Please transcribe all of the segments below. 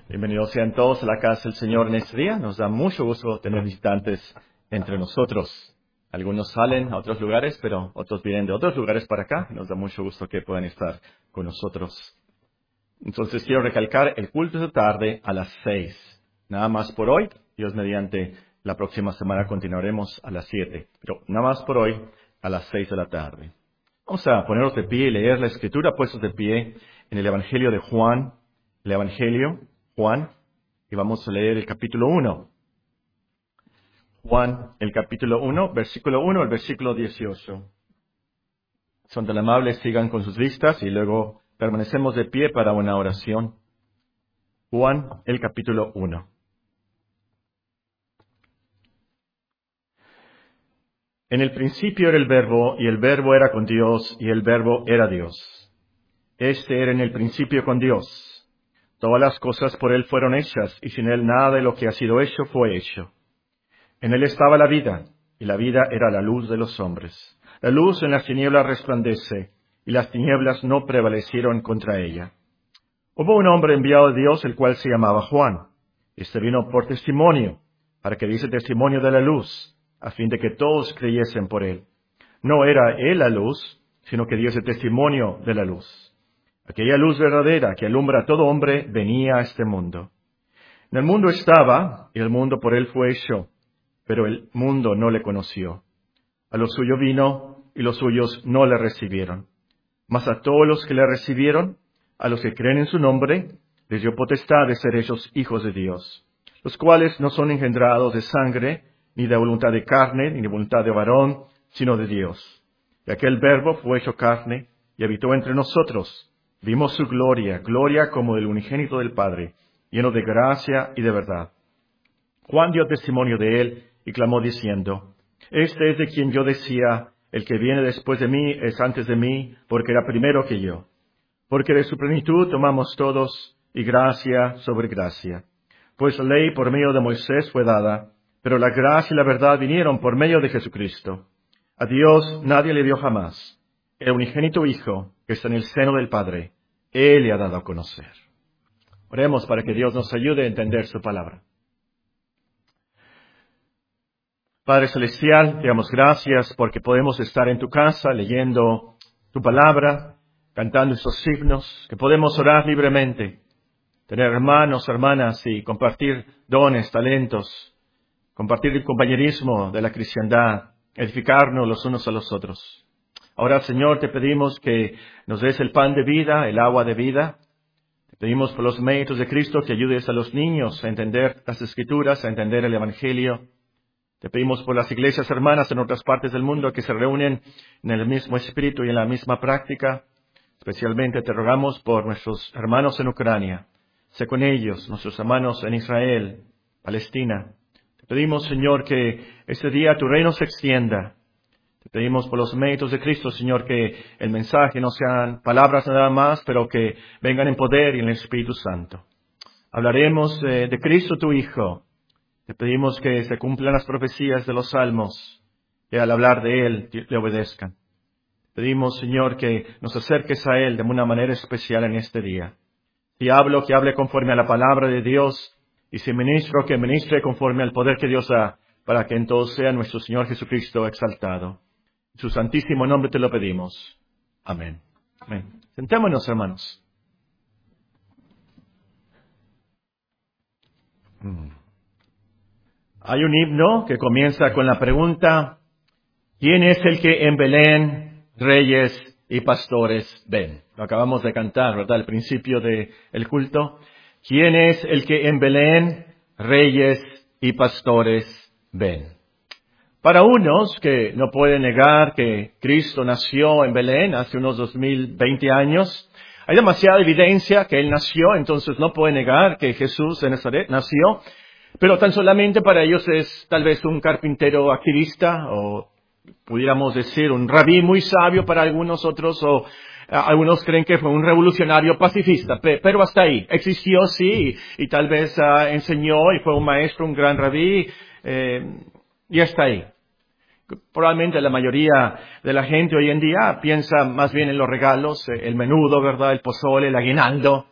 Bienvenidos sean todos a la casa del Señor en este día. Nos da mucho gusto tener visitantes entre nosotros. Algunos salen a otros lugares, pero otros vienen de otros lugares para acá. Nos da mucho gusto que puedan estar con nosotros. Entonces quiero recalcar el culto de tarde a las 6. Nada más por hoy. Dios mediante, la próxima semana continuaremos a las 7. Pero nada más por hoy a las 6 de la tarde. Vamos a ponernos de pie y leer la Escritura puestos de pie en el Evangelio de Juan. El Evangelio Juan, y vamos a leer el capítulo 1. Juan, el capítulo 1, versículo 1 al versículo 18. Son tan amables, sigan con sus vistas y luego permanecemos de pie para una oración. Juan, el capítulo 1. En el principio era el Verbo, y el Verbo era con Dios, y el Verbo era Dios. Este era en el principio con Dios. Todas las cosas por Él fueron hechas, y sin Él nada de lo que ha sido hecho fue hecho. En Él estaba la vida, y la vida era la luz de los hombres. La luz en las tinieblas resplandece, y las tinieblas no prevalecieron contra ella. Hubo un hombre enviado de Dios, el cual se llamaba Juan. Este vino por testimonio, para que diese testimonio de la luz, a fin de que todos creyesen por Él. No era Él la luz, sino que diese testimonio de la luz. Aquella luz verdadera que alumbra a todo hombre venía a este mundo. En el mundo estaba, y el mundo por Él fue hecho, pero el mundo no le conoció. A lo suyo vino, y los suyos no le recibieron. Mas a todos los que le recibieron, a los que creen en su nombre, les dio potestad de ser hechos hijos de Dios, los cuales no son engendrados de sangre, ni de voluntad de carne, ni de voluntad de varón, sino de Dios. Y aquel Verbo fue hecho carne, y habitó entre nosotros. Vimos su gloria, gloria como del unigénito del Padre, lleno de gracia y de verdad. Juan dio testimonio de él y clamó diciendo: Este es de quien yo decía, el que viene después de mí es antes de mí, porque era primero que yo. Porque de su plenitud tomamos todos, y gracia sobre gracia. Pues la ley por medio de Moisés fue dada, pero la gracia y la verdad vinieron por medio de Jesucristo. A Dios nadie le dio jamás. El unigénito Hijo, que está en el seno del Padre, Él le ha dado a conocer. Oremos para que Dios nos ayude a entender su palabra. Padre Celestial, te damos gracias porque podemos estar en tu casa leyendo tu palabra, cantando esos himnos, que podemos orar libremente, tener hermanos, hermanas y compartir dones, talentos, compartir el compañerismo de la cristiandad, edificarnos los unos a los otros. Ahora, Señor, te pedimos que nos des el pan de vida, el agua de vida. Te pedimos por los méritos de Cristo que ayudes a los niños a entender las Escrituras, a entender el Evangelio. Te pedimos por las iglesias hermanas en otras partes del mundo que se reúnen en el mismo espíritu y en la misma práctica. Especialmente te rogamos por nuestros hermanos en Ucrania. Sé con ellos, nuestros hermanos en Israel, Palestina. Te pedimos, Señor, que este día tu reino se extienda. Te pedimos por los méritos de Cristo, Señor, que el mensaje no sean palabras nada más, pero que vengan en poder y en el Espíritu Santo. Hablaremos de Cristo tu Hijo. Te pedimos que se cumplan las profecías de los salmos, que al hablar de Él le obedezcan. Te pedimos, Señor, que nos acerques a Él de una manera especial en este día. Si hablo, que hable conforme a la palabra de Dios, y si ministro, que ministre conforme al poder que Dios da, para que en todo sea nuestro Señor Jesucristo exaltado. En su santísimo nombre te lo pedimos. Amén. Amén. Sentémonos, hermanos. Hay un himno que comienza con la pregunta: ¿quién es el que en Belén reyes y pastores ven? Lo acabamos de cantar, ¿verdad? Al principio del culto. ¿Quién es el que en Belén reyes y pastores ven? Para unos que no pueden negar que Cristo nació en Belén hace unos 2020 años, hay demasiada evidencia que Él nació, entonces no pueden negar que Jesús de Nazaret nació, pero tan solamente para ellos es tal vez un carpintero activista, o pudiéramos decir un rabí muy sabio para algunos otros, o algunos creen que fue un revolucionario pacifista, pero hasta ahí. Existió, sí, y tal vez enseñó y fue un maestro, un gran rabí, y hasta ahí. Probablemente la mayoría de la gente hoy en día piensa más bien en los regalos, el menudo, ¿verdad? El pozole, el aguinaldo.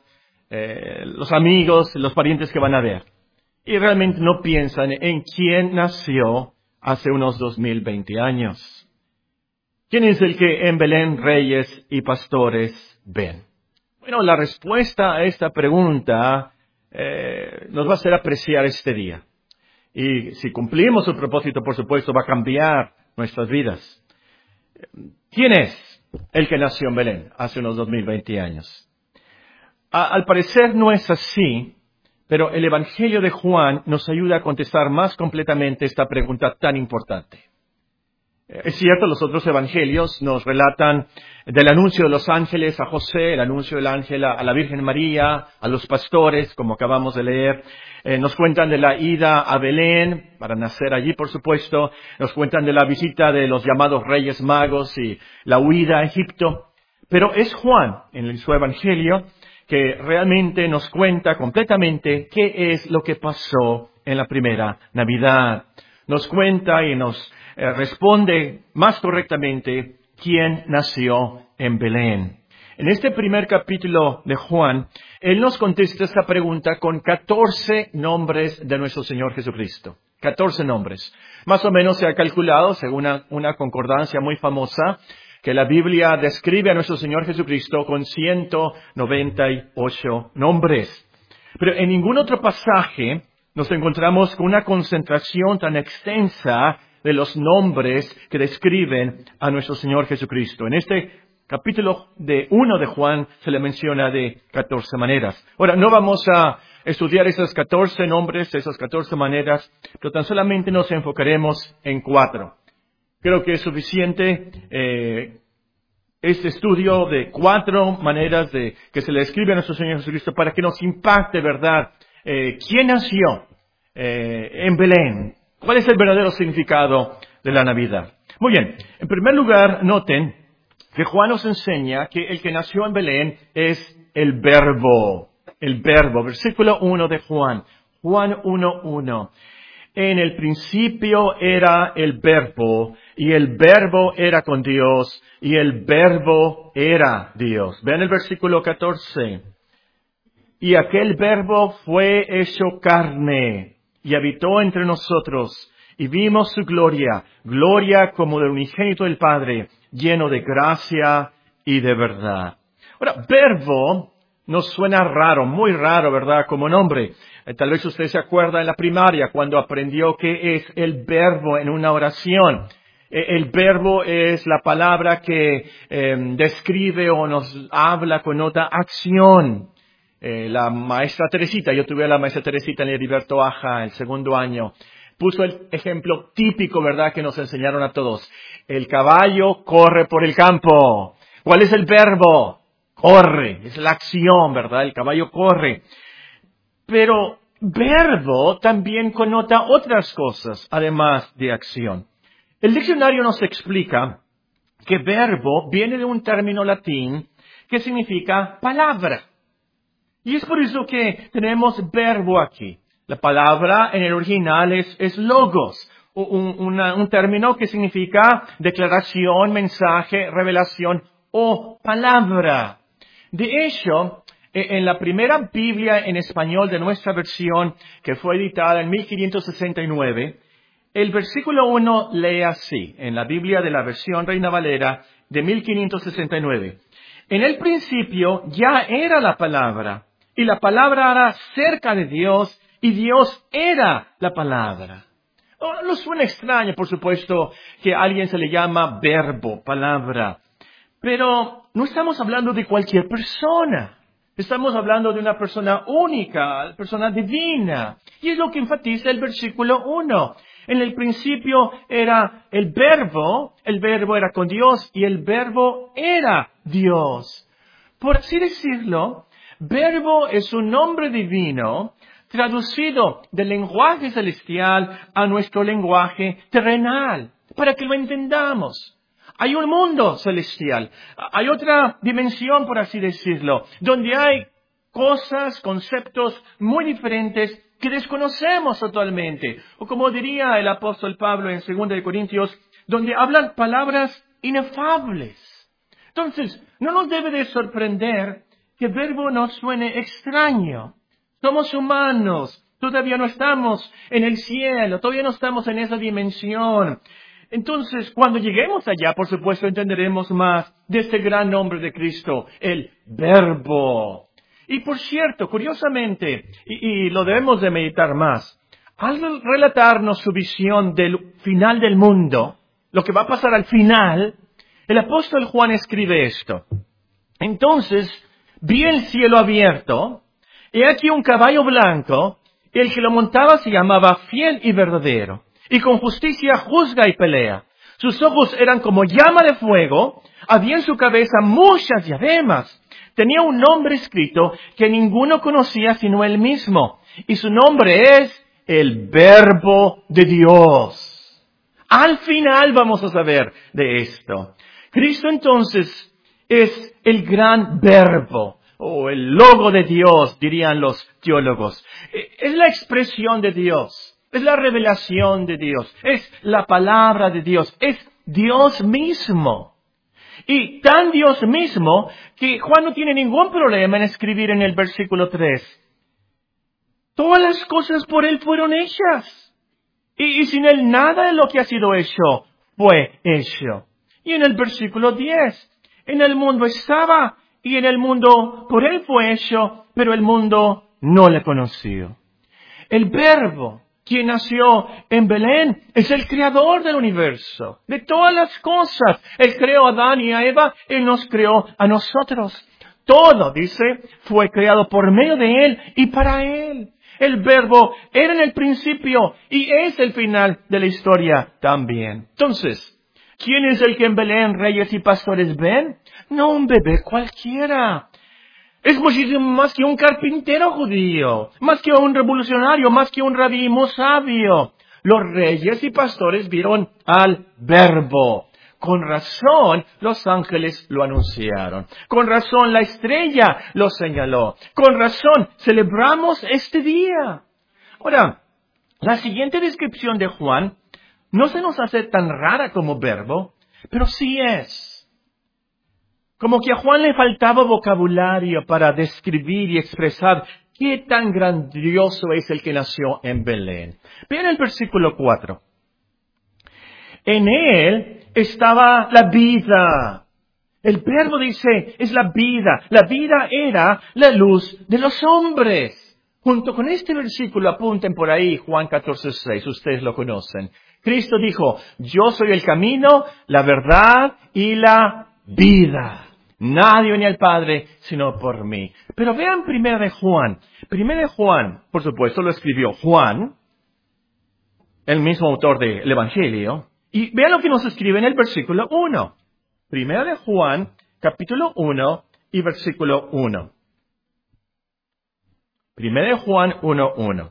los amigos, los parientes que van a ver. Y realmente no piensan en quién nació hace unos 2020 años. ¿Quién es el que en Belén reyes y pastores ven? Bueno, la respuesta a esta pregunta nos va a hacer apreciar este día. Y si cumplimos su propósito, por supuesto, va a cambiar nuestras vidas. ¿Quién es el que nació en Belén hace unos 2020 años? Al parecer no es así, pero el Evangelio de Juan nos ayuda a contestar más completamente esta pregunta tan importante. Es cierto, los otros evangelios nos relatan del anuncio de los ángeles a José, el anuncio del ángel a la Virgen María, a los pastores, como acabamos de leer. Nos cuentan de la ida a Belén, para nacer allí, por supuesto. Nos cuentan de la visita de los llamados Reyes Magos y la huida a Egipto. Pero es Juan, en su evangelio, que realmente nos cuenta completamente qué es lo que pasó en la primera Navidad. Nos cuenta y nos responde más correctamente quién nació en Belén. En este primer capítulo de Juan, él nos contesta esta pregunta con 14 nombres de nuestro Señor Jesucristo. 14 nombres. Más o menos se ha calculado, según una concordancia muy famosa, que la Biblia describe a nuestro Señor Jesucristo con 198 nombres. Pero en ningún otro pasaje nos encontramos con una concentración tan extensa de los nombres que describen a nuestro Señor Jesucristo. En este capítulo 1 de Juan se le menciona de 14 maneras. Ahora, no vamos a estudiar esos 14 nombres, esas 14 maneras, pero tan solamente nos enfocaremos en 4. Creo que es suficiente este estudio de 4 maneras que se le escribe a nuestro Señor Jesucristo para que nos impacte, ¿verdad? ¿Quién nació en Belén? ¿Cuál es el verdadero significado de la Navidad? Muy bien, en primer lugar, noten que Juan nos enseña que el que nació en Belén es el Verbo. El Verbo, versículo 1 de Juan. Juan 1:1. En el principio era el Verbo, y el Verbo era con Dios, y el Verbo era Dios. Vean el versículo 14. Y aquel Verbo fue hecho carne, y habitó entre nosotros, y vimos su gloria, gloria como del unigénito del Padre, lleno de gracia y de verdad. Ahora, Verbo nos suena raro, muy raro, ¿verdad?, como nombre. Tal vez usted se acuerda en la primaria cuando aprendió qué es el verbo en una oración. El verbo es la palabra que describe o nos habla, connota acción. La maestra Teresita, yo tuve a la maestra Teresita en Heriberto Aja, el segundo año, puso el ejemplo típico, ¿verdad?, que nos enseñaron a todos. El caballo corre por el campo. ¿Cuál es el verbo? Corre. Es la acción, ¿verdad? El caballo corre. Pero verbo también connota otras cosas, además de acción. El diccionario nos explica que verbo viene de un término latín que significa palabra. Y es por eso que tenemos verbo aquí. La palabra en el original es logos, un término que significa declaración, mensaje, revelación o palabra. De hecho, en la primera Biblia en español de nuestra versión, que fue editada en 1569, el versículo 1 lee así, en la Biblia de la versión Reina Valera de 1569. En el principio ya era la palabra, y la palabra era cerca de Dios, y Dios era la palabra. No suena extraño, por supuesto, que a alguien se le llama verbo, palabra. Pero no estamos hablando de cualquier persona. Estamos hablando de una persona única, persona divina. Y es lo que enfatiza el versículo 1. En el principio era el verbo era con Dios y el verbo era Dios. Por así decirlo, verbo es un nombre divino traducido del lenguaje celestial a nuestro lenguaje terrenal, para que lo entendamos. Hay un mundo celestial, hay otra dimensión, por así decirlo, donde hay cosas, conceptos muy diferentes que desconocemos totalmente. O como diría el apóstol Pablo en 2 Corintios, donde hablan palabras inefables. Entonces, no nos debe de sorprender que verbo nos suene extraño. Somos humanos, todavía no estamos en el cielo, todavía no estamos en esa dimensión. Entonces, cuando lleguemos allá, por supuesto, entenderemos más de este gran nombre de Cristo, el Verbo. Y por cierto, curiosamente, y lo debemos de meditar más, al relatarnos su visión del final del mundo, lo que va a pasar al final, el apóstol Juan escribe esto. Entonces, vi el cielo abierto, he aquí un caballo blanco, y el que lo montaba se llamaba Fiel y Verdadero, y con justicia juzga y pelea. Sus ojos eran como llama de fuego, había en su cabeza muchas diademas. Tenía un nombre escrito que ninguno conocía sino él mismo, y su nombre es el Verbo de Dios. Al final vamos a saber de esto. Cristo entonces es el gran Verbo, o el Logo de Dios, dirían los teólogos. Es la expresión de Dios, es la revelación de Dios, es la palabra de Dios, es Dios mismo. Y tan Dios mismo que Juan no tiene ningún problema en escribir en el versículo 3. Todas las cosas por Él fueron hechas. Y sin Él nada de lo que ha sido hecho fue hecho. Y en el versículo 10, en el mundo estaba, y en el mundo por Él fue hecho, pero el mundo no le conoció. El Verbo, quien nació en Belén, es el creador del universo, de todas las cosas. Él creó a Adán y a Eva, Él nos creó a nosotros. Todo, dice, fue creado por medio de Él y para Él. El Verbo era en el principio y es el final de la historia también. Entonces, ¿quién es el que en Belén reyes y pastores ven? No un bebé cualquiera. Es muchísimo más que un carpintero judío, más que un revolucionario, más que un rabí sabio. Los reyes y pastores vieron al Verbo. Con razón los ángeles lo anunciaron. Con razón la estrella lo señaló. Con razón celebramos este día. Ahora, la siguiente descripción de Juan no se nos hace tan rara como Verbo, pero sí es. Como que a Juan le faltaba vocabulario para describir y expresar qué tan grandioso es el que nació en Belén. Vean el versículo 4. En él estaba la vida. El Verbo dice, es la vida. La vida era la luz de los hombres. Junto con este versículo, apunten por ahí, Juan 14:6, ustedes lo conocen. Cristo dijo, yo soy el camino, la verdad y la vida. Nadie viene al Padre sino por mí. Pero vean Primera de Juan. Primera de Juan, por supuesto, lo escribió Juan, el mismo autor del Evangelio. Y vean lo que nos escribe en el versículo 1. Primera de Juan, capítulo 1 y versículo 1. Primera de Juan 1:1.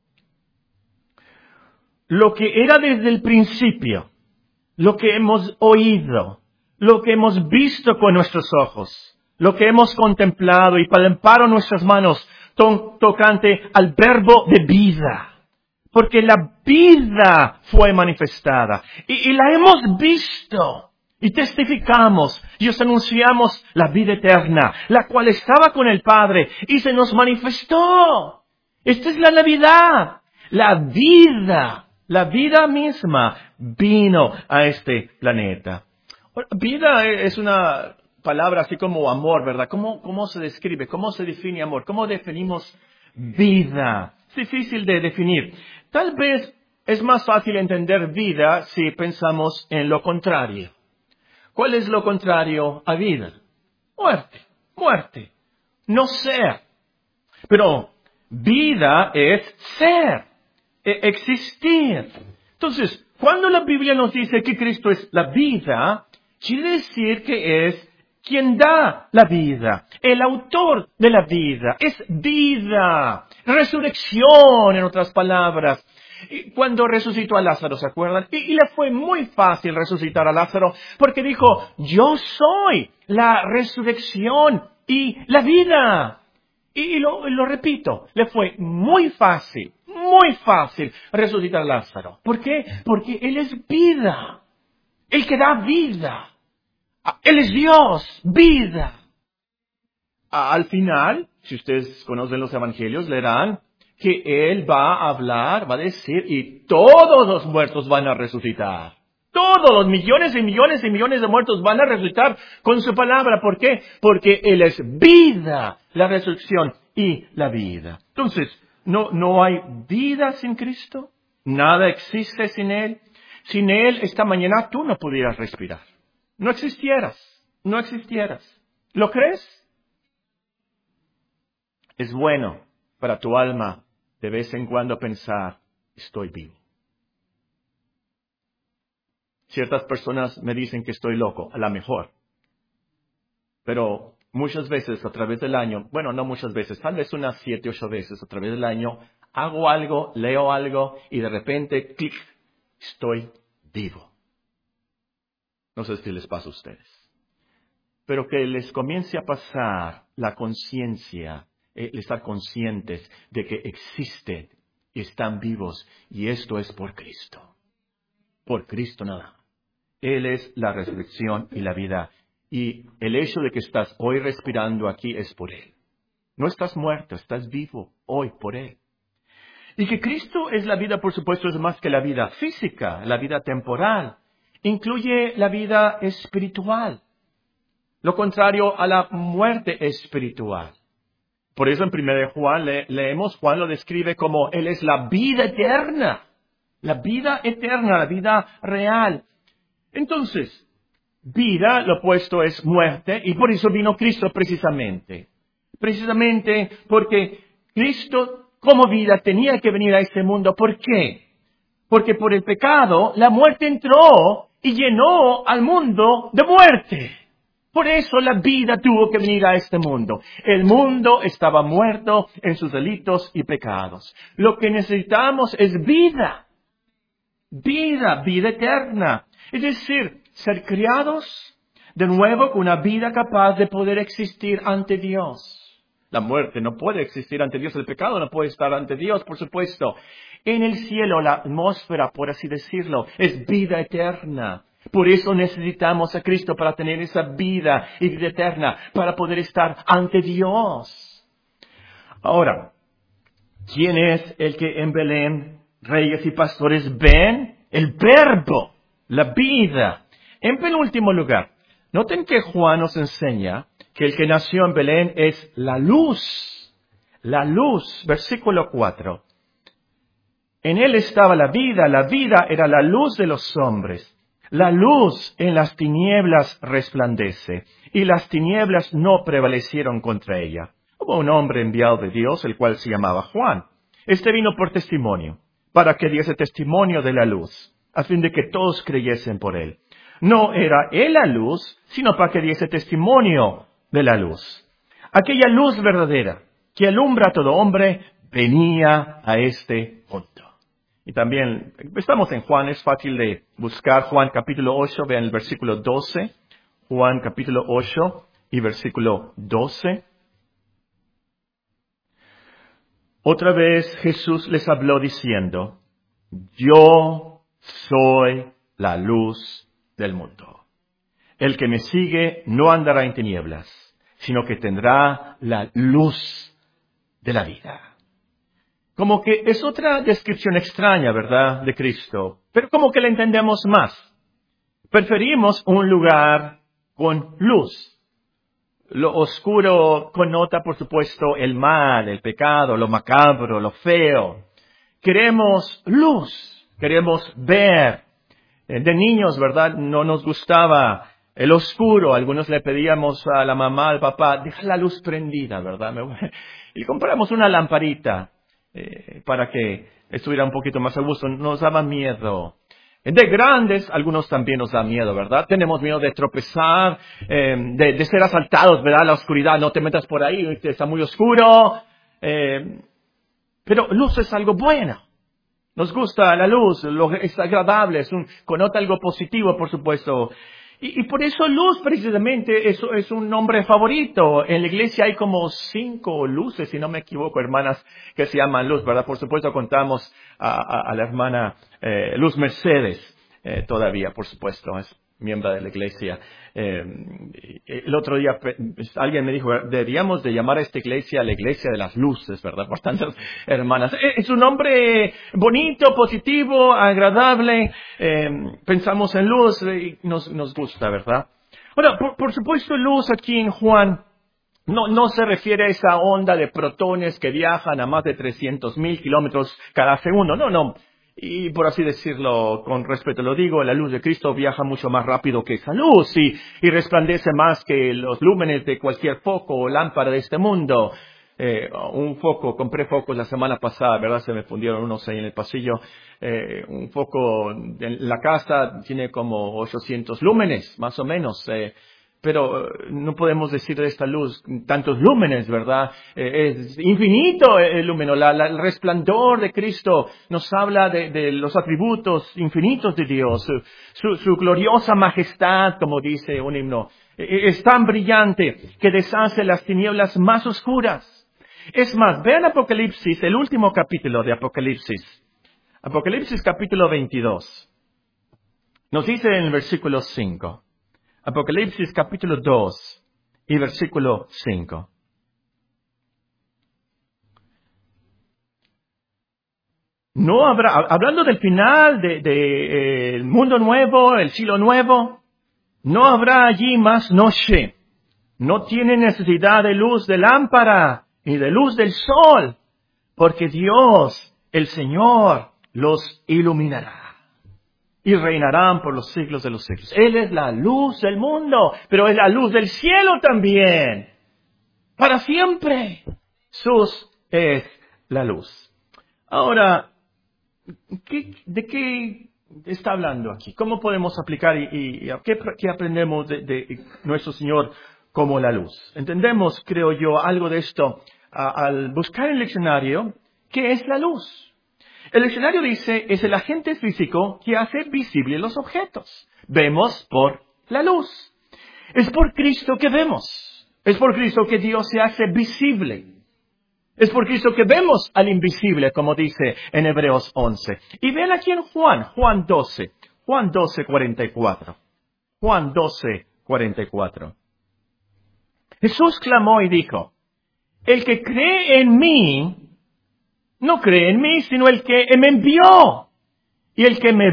Lo que era desde el principio, lo que hemos oído, lo que hemos visto con nuestros ojos, lo que hemos contemplado y palparon nuestras manos tocante al Verbo de vida. Porque la vida fue manifestada y la hemos visto y testificamos y os anunciamos la vida eterna, la cual estaba con el Padre y se nos manifestó. Esta es la Navidad, la vida misma vino a este planeta. Vida es una palabra así como amor, ¿verdad? ¿Cómo se describe? ¿Cómo se define amor? ¿Cómo definimos vida? Es difícil de definir. Tal vez es más fácil entender vida si pensamos en lo contrario. ¿Cuál es lo contrario a vida? Muerte. No ser. Pero vida es ser, existir. Entonces, cuando la Biblia nos dice que Cristo es la vida, quiere decir que es quien da la vida, el autor de la vida, es vida, resurrección en otras palabras. Cuando resucitó a Lázaro, ¿se acuerdan? Y le fue muy fácil resucitar a Lázaro porque dijo, yo soy la resurrección y la vida. Y lo repito, le fue muy fácil resucitar a Lázaro. ¿Por qué? Porque Él es vida, el que da vida. Él es Dios, vida. al final, si ustedes conocen los evangelios, leerán que Él va a hablar, va a decir, y todos los muertos van a resucitar. Todos los millones y millones y millones de muertos van a resucitar con su palabra. ¿Por qué? Porque Él es vida, la resurrección y la vida. Entonces, no hay vida sin Cristo. Nada existe sin Él. Sin Él, esta mañana tú no pudieras respirar. No existieras. No existieras. ¿Lo crees? Es bueno para tu alma de vez en cuando pensar, estoy vivo. Ciertas personas me dicen que estoy loco, a lo mejor. Pero muchas veces a través del año, bueno, no muchas veces, tal vez unas 7, 8 veces a través del año, hago algo, leo algo y de repente, clic, estoy vivo. No sé si les pasa a ustedes. Pero que les comience a pasar la conciencia, el estar conscientes de que existen y están vivos y esto es por Cristo. Por Cristo nada más. Él es la resurrección y la vida. Y el hecho de que estás hoy respirando aquí es por Él. No estás muerto, estás vivo hoy por Él. Y que Cristo es la vida, por supuesto, es más que la vida física, la vida temporal. Incluye la vida espiritual. Lo contrario a la muerte espiritual. Por eso en 1 Juan leemos, Juan lo describe como Él es la vida eterna. La vida eterna, la vida real. Entonces, vida, lo opuesto es muerte, y por eso vino Cristo precisamente. Precisamente porque Cristo, como vida, tenía que venir a este mundo. ¿Por qué? Porque por el pecado, la muerte entró y llenó al mundo de muerte. Por eso la vida tuvo que venir a este mundo. El mundo estaba muerto en sus delitos y pecados. Lo que necesitamos es vida. Vida eterna. Es decir, ser criados de nuevo con una vida capaz de poder existir ante Dios. La muerte no puede existir ante Dios, el pecado no puede estar ante Dios, por supuesto. En el cielo, la atmósfera, por así decirlo, es vida eterna. Por eso necesitamos a Cristo para tener esa vida y vida eterna, para poder estar ante Dios. Ahora, ¿quién es el que en Belén, reyes y pastores, ven? El Verbo, la vida. En penúltimo lugar, noten que Juan nos enseña que el que nació en Belén es la luz. La luz, versículo 4. En él estaba la vida era la luz de los hombres. La luz en las tinieblas resplandece, y las tinieblas no prevalecieron contra ella. Hubo un hombre enviado de Dios, el cual se llamaba Juan. Este vino por testimonio, para que diese testimonio de la luz, a fin de que todos creyesen por él. No era él la luz, sino para que diese testimonio de la luz. Aquella luz verdadera, que alumbra a todo hombre, venía a este punto. Y también, estamos en Juan, es fácil de buscar Juan capítulo 8, vean el versículo 12. Juan capítulo 8 y versículo 12. Otra vez Jesús les habló diciendo, yo soy la luz del mundo. El que me sigue no andará en tinieblas, sino que tendrá la luz de la vida. Como que es otra descripción extraña, ¿verdad?, de Cristo, pero como que la entendemos más. Preferimos un lugar con luz. Lo oscuro connota, por supuesto, el mal, el pecado, lo macabro, lo feo. Queremos luz, queremos ver. De niños, ¿verdad?, no nos gustaba el oscuro. Algunos le pedíamos a la mamá, al papá, deja la luz prendida, ¿verdad? Y compramos una lamparita para que estuviera un poquito más a gusto. Nos daba miedo. De grandes, algunos también nos da miedo, ¿verdad? Tenemos miedo de tropezar, de ser asaltados, ¿verdad? La oscuridad, no te metas por ahí, está muy oscuro. Pero luz es algo bueno. Nos gusta la luz, es agradable, connota algo positivo, por supuesto. Y por eso luz, precisamente, eso es un nombre favorito. En la iglesia hay como 5 luces, si no me equivoco, hermanas, que se llaman luz, ¿verdad? Por supuesto, contamos a la hermana Luz Mercedes todavía, por supuesto. Es miembro de la iglesia. El otro día alguien me dijo, deberíamos de llamar a esta iglesia la iglesia de las luces, ¿verdad? Por tantas hermanas. Es un nombre bonito, positivo, agradable. Pensamos en luz y nos gusta, ¿verdad? Ahora, por supuesto, luz aquí en Juan no se refiere a esa onda de protones que viajan a más de 300,000 kilómetros cada segundo. No. Y por así decirlo, con respeto lo digo, la luz de Cristo viaja mucho más rápido que esa luz y resplandece más que los lúmenes de cualquier foco o lámpara de este mundo. Un foco, compré focos la semana pasada, ¿verdad? Se me fundieron unos ahí en el pasillo. Un foco en la casa tiene como 800 lúmenes, más o menos. Pero no podemos decir de esta luz tantos lúmenes, ¿verdad? Es infinito el lúmeno. El resplandor de Cristo nos habla de los atributos infinitos de Dios. Su gloriosa majestad, como dice un himno, es tan brillante que deshace las tinieblas más oscuras. Es más, vean Apocalipsis, el último capítulo de Apocalipsis. Apocalipsis capítulo 22. Nos dice en el versículo 5. Apocalipsis capítulo 2 y versículo 5. No habrá, hablando del final el mundo nuevo, el cielo nuevo, no habrá allí más noche. No tiene necesidad de luz de lámpara ni de luz del sol, porque Dios, el Señor, los iluminará. Y reinarán por los siglos de los siglos. Él es la luz del mundo, pero es la luz del cielo también. Para siempre. Jesús es la luz. Ahora, ¿de qué está hablando aquí? ¿Cómo podemos aplicar y qué aprendemos de nuestro Señor como la luz? Entendemos, creo yo, algo de esto al buscar en el diccionario qué es la luz. El diccionario dice, es el agente físico que hace visibles los objetos. Vemos por la luz. Es por Cristo que vemos. Es por Cristo que Dios se hace visible. Es por Cristo que vemos al invisible, como dice en Hebreos 11. Y ven aquí en Juan 12, 44. Juan 12, 44. Jesús clamó y dijo, el que cree en mí, no cree en mí, sino el que me envió. Y el que me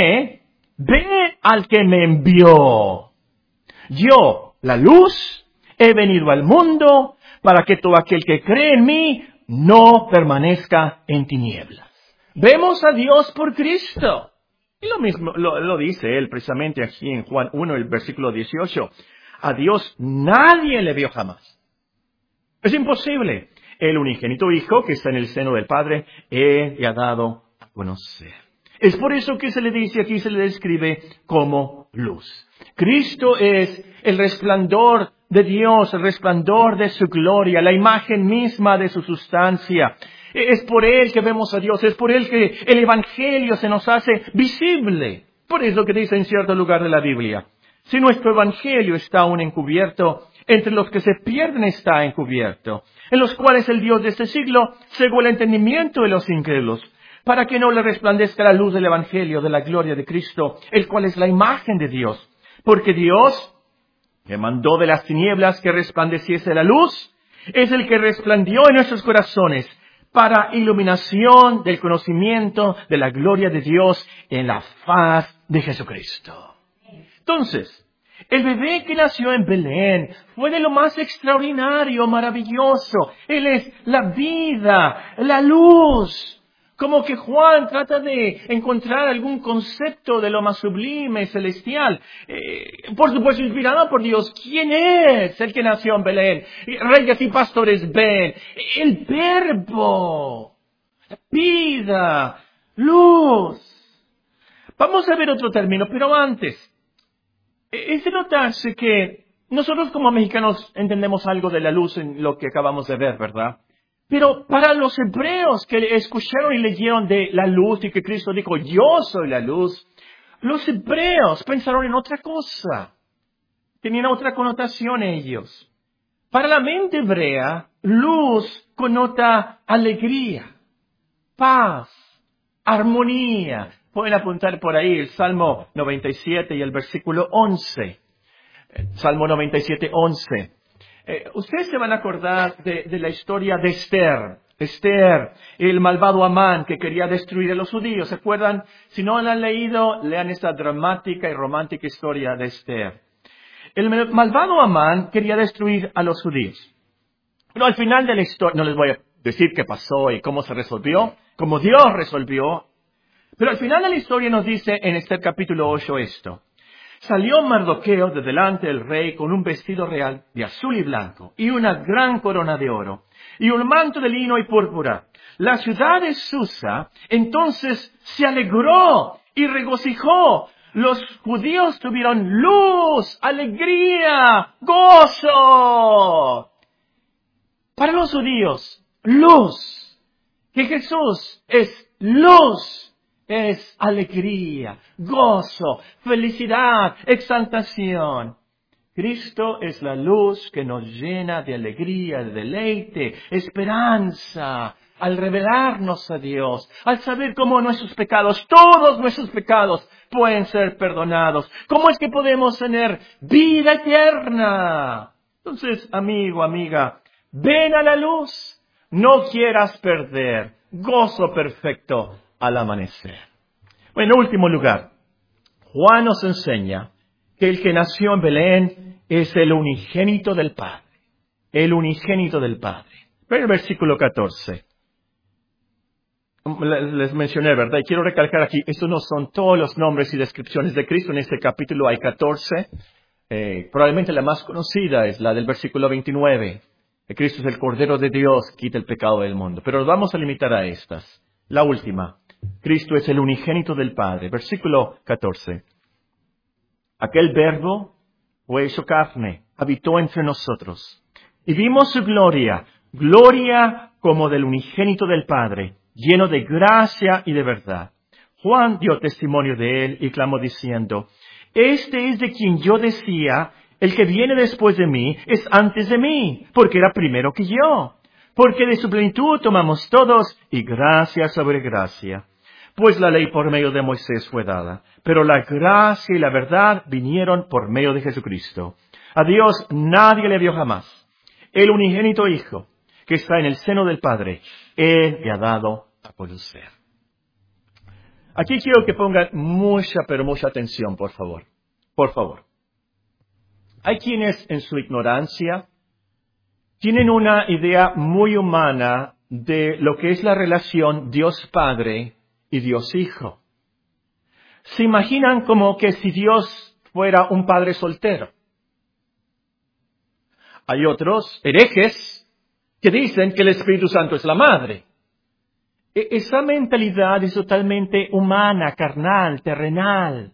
ve al que me envió. Yo, la luz, he venido al mundo para que todo aquel que cree en mí no permanezca en tinieblas. Vemos a Dios por Cristo. Y lo mismo lo dice él precisamente aquí en Juan 1, el versículo 18. A Dios nadie le vio jamás. Es imposible. El unigénito Hijo que está en el seno del Padre, le ha dado a conocer. Es por eso que se le dice aquí, se le describe como luz. Cristo es el resplandor de Dios, el resplandor de su gloria, la imagen misma de su sustancia. Es por Él que vemos a Dios, es por Él que el Evangelio se nos hace visible. Por eso que dice en cierto lugar de la Biblia, si nuestro Evangelio está aún encubierto, entre los que se pierden está encubierto, en los cuales el Dios de este siglo cegó el entendimiento de los incrédulos, para que no le resplandezca la luz del Evangelio de la gloria de Cristo, el cual es la imagen de Dios. Porque Dios, que mandó de las tinieblas que resplandeciese la luz, es el que resplandió en nuestros corazones para iluminación del conocimiento de la gloria de Dios en la faz de Jesucristo. Entonces, el bebé que nació en Belén fue de lo más extraordinario, maravilloso. Él es la vida, la luz. Como que Juan trata de encontrar algún concepto de lo más sublime, celestial. Por supuesto, inspirado por Dios. ¿Quién es el que nació en Belén? Reyes y pastores ven. El Verbo. Vida. Luz. Vamos a ver otro término, pero antes. Es de notarse que nosotros como mexicanos entendemos algo de la luz en lo que acabamos de ver, ¿verdad? Pero para los hebreos que escucharon y leyeron de la luz y que Cristo dijo, yo soy la luz, los hebreos pensaron en otra cosa. Tenían otra connotación ellos. Para la mente hebrea, luz connota alegría, paz, armonía. pueden apuntar por ahí el Salmo 97 y el versículo 11. Salmo 97, 11. Ustedes se van a acordar de la historia de Esther. Esther, el malvado Amán que quería destruir a los judíos. ¿Se acuerdan? Si no la han leído, lean esta dramática y romántica historia de Esther. El malvado Amán quería destruir a los judíos. Pero al final de la historia, no les voy a decir qué pasó y cómo se resolvió, cómo Dios resolvió. Pero al final de la historia nos dice en Esther capítulo 8 esto. Salió Mardoqueo de delante del rey con un vestido real de azul y blanco y una gran corona de oro y un manto de lino y púrpura. La ciudad de Susa entonces se alegró y regocijó. Los judíos tuvieron luz, alegría, gozo. Para los judíos, luz. Que Jesús es luz. Es alegría, gozo, felicidad, exaltación. Cristo es la luz que nos llena de alegría, de deleite, esperanza, al revelarnos a Dios, al saber cómo nuestros pecados, todos nuestros pecados, pueden ser perdonados. ¿Cómo es que podemos tener vida eterna? Entonces, amigo, amiga, ven a la luz, no quieras perder gozo perfecto al amanecer. Bueno, en último lugar, Juan nos enseña que el que nació en Belén es el unigénito del Padre. El unigénito del Padre. Ven el versículo 14. Les mencioné, ¿verdad? Y quiero recalcar aquí, estos no son todos los nombres y descripciones de Cristo. En este capítulo hay 14. Probablemente la más conocida es la del versículo 29. Que Cristo es el Cordero de Dios, quita el pecado del mundo. Pero nos vamos a limitar a estas. La última. Cristo es el unigénito del Padre. Versículo 14. Aquel verbo fue hecho carne, habitó entre nosotros. Y vimos su gloria, gloria como del unigénito del Padre, lleno de gracia y de verdad. Juan dio testimonio de él y clamó diciendo, este es de quien yo decía, el que viene después de mí es antes de mí, porque era primero que yo. Porque de su plenitud tomamos todos y gracia sobre gracia. Pues la ley por medio de Moisés fue dada, pero la gracia y la verdad vinieron por medio de Jesucristo. A Dios nadie le vio jamás. El unigénito Hijo, que está en el seno del Padre, Él le ha dado a conocer. Aquí quiero que pongan mucha, pero mucha atención, por favor. Por favor. Hay quienes en su ignorancia tienen una idea muy humana de lo que es la relación Dios Padre y Dios Hijo. Se imaginan como que si Dios fuera un padre soltero. Hay otros herejes que dicen que el Espíritu Santo es la madre. Esa mentalidad es totalmente humana, carnal, terrenal.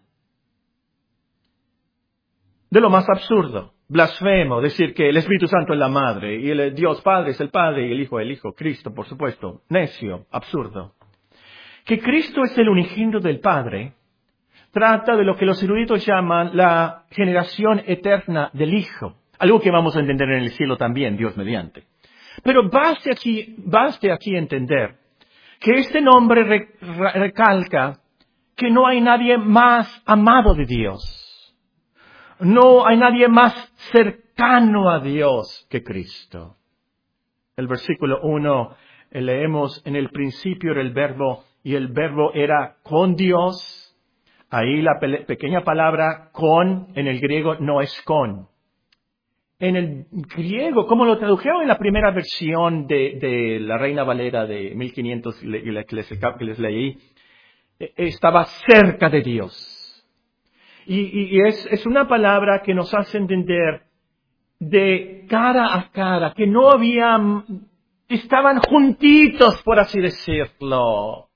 De lo más absurdo. Blasfemo, decir que el Espíritu Santo es la madre y el Dios Padre es el Padre y el Hijo, Cristo, por supuesto. Necio, absurdo. Que Cristo es el unigénito del Padre trata de lo que los eruditos llaman la generación eterna del Hijo. Algo que vamos a entender en el cielo también, Dios mediante. Pero baste aquí entender que este nombre recalca que no hay nadie más amado de Dios. No hay nadie más cercano a Dios que Cristo. El versículo 1 leemos, en el principio era el verbo y el verbo era con Dios. Ahí la pequeña palabra con en el griego no es con. En el griego, como lo tradujeron en la primera versión de la Reina Valera de 1500 que les leí, estaba cerca de Dios. Y es una palabra que nos hace entender de cara a cara, que no estaban juntitos, por así decirlo.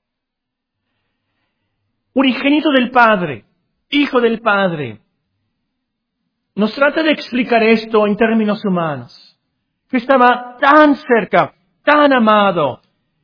Unigénito del Padre, Hijo del Padre. Nos trata de explicar esto en términos humanos. Que estaba tan cerca, tan amado.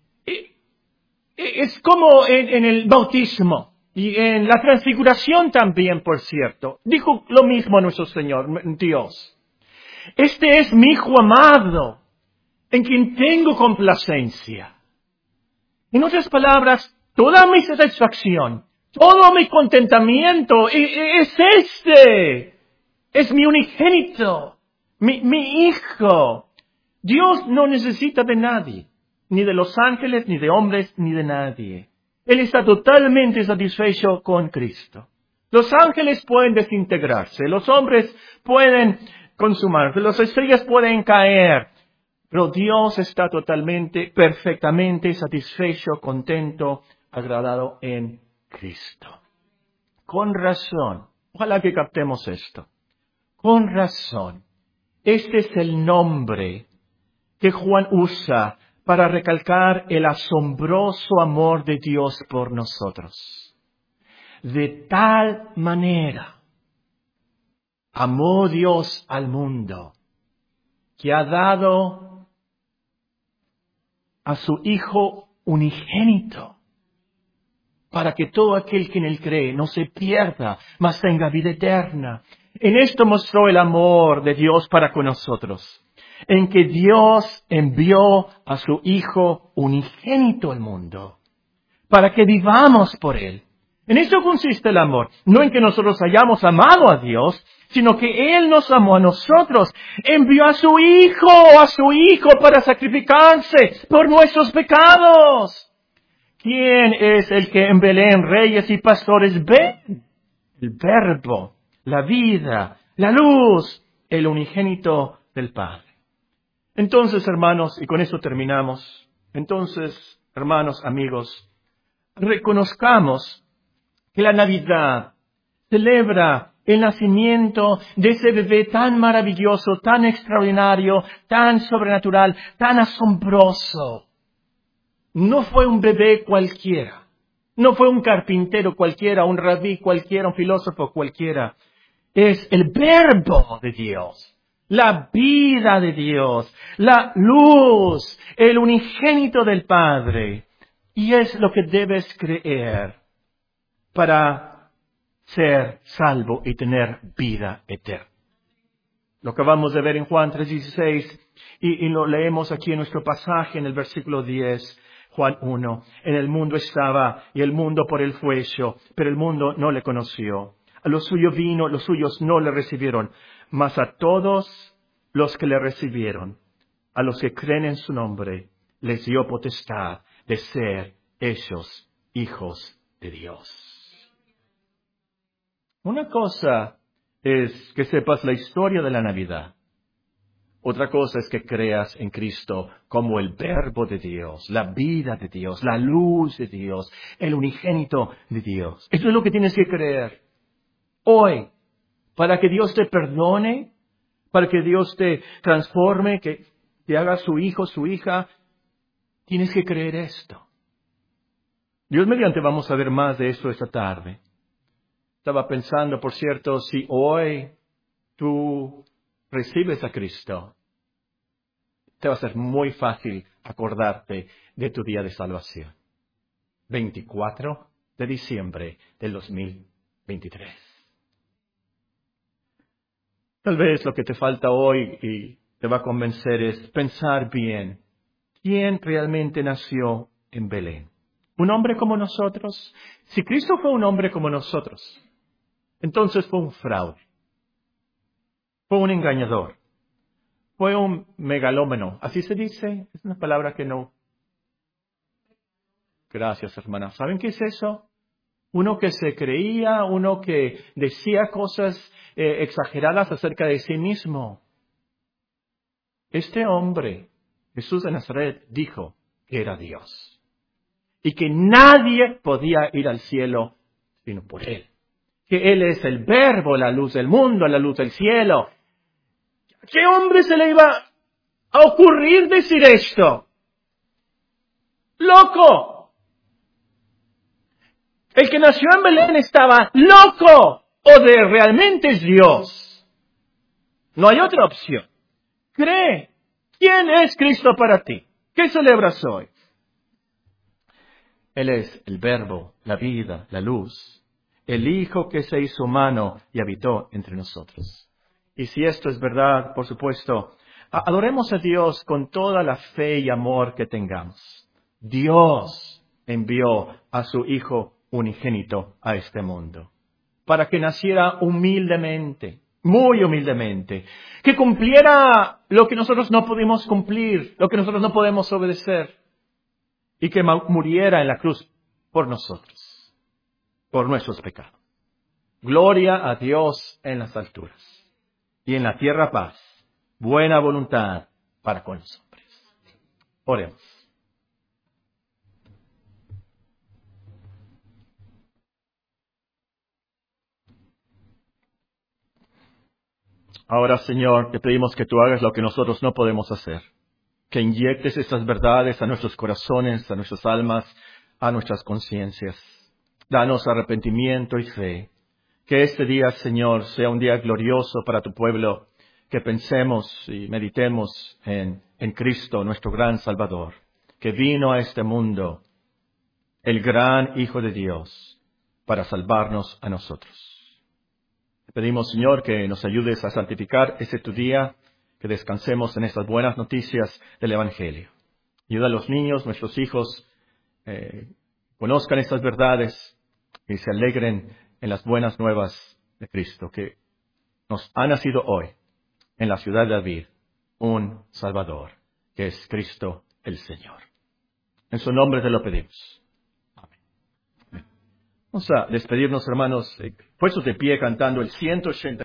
Es como en el bautismo. Y en la transfiguración también, por cierto. Dijo lo mismo a nuestro Señor, Dios. Este es mi Hijo amado, en quien tengo complacencia. En otras palabras, toda mi satisfacción, Todo mi contentamiento es este. Es mi unigénito, mi hijo. Dios no necesita de nadie, ni de los ángeles, ni de hombres, ni de nadie. Él está totalmente satisfecho con Cristo. Los ángeles pueden desintegrarse, los hombres pueden consumarse, las estrellas pueden caer, pero Dios está totalmente, perfectamente satisfecho, contento, agradado en Cristo. Con razón, ojalá que captemos esto. Con razón, este es el nombre que Juan usa para recalcar el asombroso amor de Dios por nosotros. De tal manera amó Dios al mundo que ha dado a su Hijo unigénito para que todo aquel que en él cree no se pierda, mas tenga vida eterna. En esto mostró el amor de Dios para con nosotros, en que Dios envió a su Hijo unigénito al mundo, para que vivamos por Él. En esto consiste el amor, no en que nosotros hayamos amado a Dios, sino que Él nos amó a nosotros, envió a su Hijo para sacrificarse por nuestros pecados. ¿Quién es el que en Belén reyes y pastores ven? El Verbo, la vida, la luz, el unigénito del Padre. Entonces, hermanos, y con esto terminamos, entonces, hermanos, amigos, reconozcamos que la Navidad celebra el nacimiento de ese bebé tan maravilloso, tan extraordinario, tan sobrenatural, tan asombroso. No fue un bebé cualquiera, no fue un carpintero cualquiera, un rabí cualquiera, un filósofo cualquiera. Es el Verbo de Dios, la vida de Dios, la luz, el unigénito del Padre. Y es lo que debes creer para ser salvo y tener vida eterna. Lo acabamos de ver en Juan 3:16 y lo leemos aquí en nuestro pasaje en el versículo 10. Juan 1, en el mundo estaba y el mundo por él fue hecho, pero el mundo no le conoció. A los suyos vino, los suyos no le recibieron, mas a todos los que le recibieron, a los que creen en su nombre, les dio potestad de ser hechos hijos de Dios. Una cosa es que sepas la historia de la Navidad. Otra cosa es que creas en Cristo como el Verbo de Dios, la vida de Dios, la luz de Dios, el unigénito de Dios. Eso es lo que tienes que creer hoy, para que Dios te perdone, para que Dios te transforme, que te haga su hijo, su hija. Tienes que creer esto. Dios mediante vamos a ver más de esto esta tarde. Estaba pensando, por cierto, si hoy tú recibes a Cristo, te va a ser muy fácil acordarte de tu día de salvación. 24 de diciembre del 2023. Tal vez lo que te falta hoy y te va a convencer es pensar bien. ¿Quién realmente nació en Belén? ¿Un hombre como nosotros? Si Cristo fue un hombre como nosotros, entonces fue un fraude. Fue un engañador. Fue un megalómano. ¿Así se dice? Es una palabra que no. Gracias, hermana. ¿Saben qué es eso? Uno que se creía, uno que decía cosas exageradas acerca de sí mismo. Este hombre, Jesús de Nazaret, dijo que era Dios. Y que nadie podía ir al cielo sino por Él. Que Él es el Verbo, la luz del mundo, la luz del cielo. ¿Qué hombre se le iba a ocurrir decir esto? ¡Loco! El que nació en Belén estaba loco o de realmente es Dios. No hay otra opción. Cree. ¿Quién es Cristo para ti? ¿Qué celebras hoy? Él es el Verbo, la vida, la luz, el Hijo que se hizo humano y habitó entre nosotros. Y si esto es verdad, por supuesto, adoremos a Dios con toda la fe y amor que tengamos. Dios envió a su Hijo unigénito a este mundo, para que naciera humildemente, muy humildemente, que cumpliera lo que nosotros no pudimos cumplir, lo que nosotros no podemos obedecer, y que muriera en la cruz por nosotros, por nuestros pecados. Gloria a Dios en las alturas, y en la tierra paz, buena voluntad para con los hombres. Oremos. Ahora, Señor, te pedimos que tú hagas lo que nosotros no podemos hacer, que inyectes estas verdades a nuestros corazones, a nuestras almas, a nuestras conciencias. Danos arrepentimiento y fe. Que este día, Señor, sea un día glorioso para tu pueblo, que pensemos y meditemos en Cristo, nuestro gran Salvador, que vino a este mundo, el gran Hijo de Dios, para salvarnos a nosotros. Te pedimos, Señor, que nos ayudes a santificar este tu día, que descansemos en estas buenas noticias del Evangelio. Ayuda a los niños, nuestros hijos, conozcan estas verdades y se alegren en las buenas nuevas de Cristo, que nos ha nacido hoy en la ciudad de David un Salvador, que es Cristo el Señor. En su nombre te lo pedimos. Amén. Vamos a despedirnos, hermanos, puestos de pie cantando el 180.